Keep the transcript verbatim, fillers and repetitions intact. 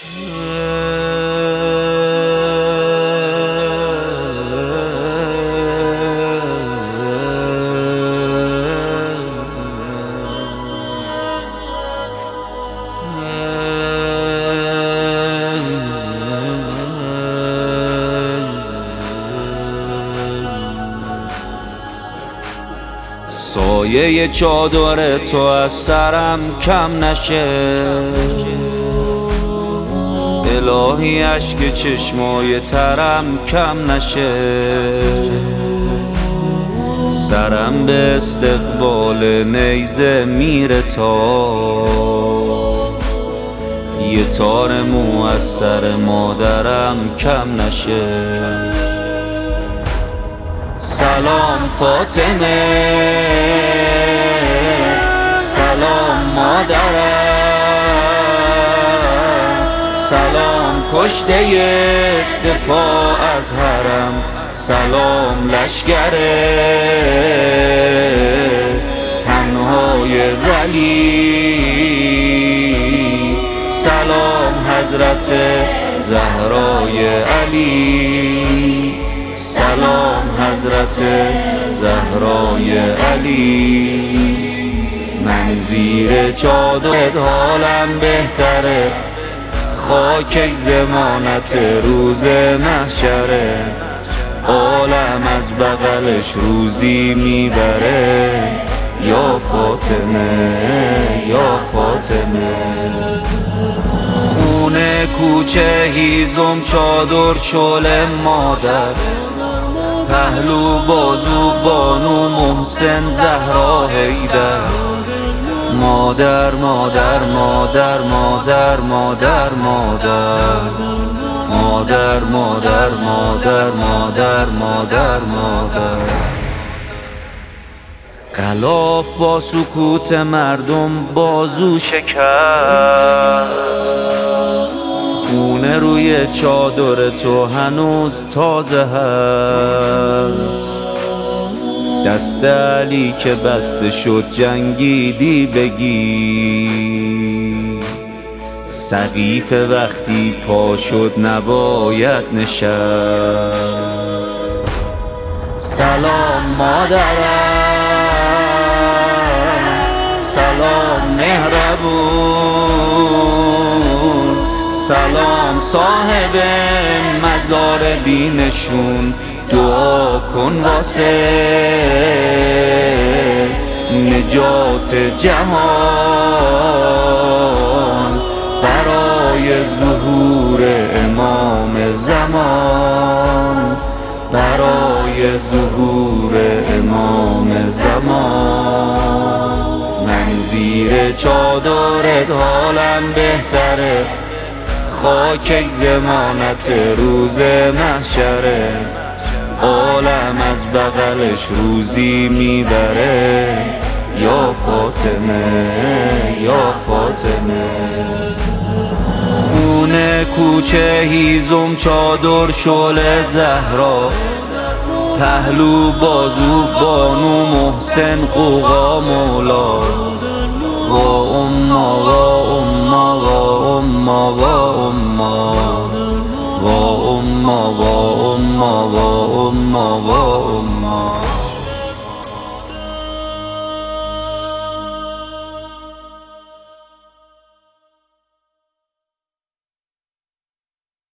سایه چادر تو از سرم کم نشه، الهی اشک چشمای ترم کم نشه. سرم به استقبال نیزه میره تا یه تار مو از سر مادرم کم نشه. سلام فاطمه، سلام مادرم، سلام کشته دفاع از حرم، سلام لشگر تنهای ولی، سلام حضرت زهرای علی، سلام حضرت زهرای علی. من زیر چادرت حالم بهتره، خاک زمانت روز محشره، عالم از بغلش روزی میبره. یا فاطمه یا فاطمه، خونه کوچه هیزم چادر شل مادر، پهلو بازو بانو محسن زهرا حیدر. مادر مادر مادر مادر مادر مادر مادر مادر مادر مادر مادر مادر. غلاف با سکوت مردم بازو شکست، خونه روی چادر تو هنوز تازه هست. دست علی که بسته شد جنگیدی بگی، سقیف وقتی پا شد نباید نشست. سلام مادرم، سلام مهربون، سلام صاحب مزار بینشون. دعا کن واسه نجات جهان، برای ظهور امام زمان، برای ظهور امام زمان. من زیر چادرت حالم بهتره، خاک زمانت روز محشره، عالم از بغلش روزی میبره. یا فاطمه یا فاطمه، خونه کوچه هیزم چادر شعله زهرا، پهلو بازو بانو محسن قوقا مولا. وا اما وا اما وا اما وا اما وا اما وا اما وا اما وا اما